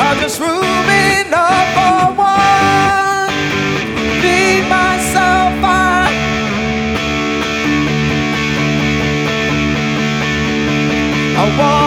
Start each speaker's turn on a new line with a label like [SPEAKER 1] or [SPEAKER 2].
[SPEAKER 1] I'm just room enough for one. Feed myself up. I want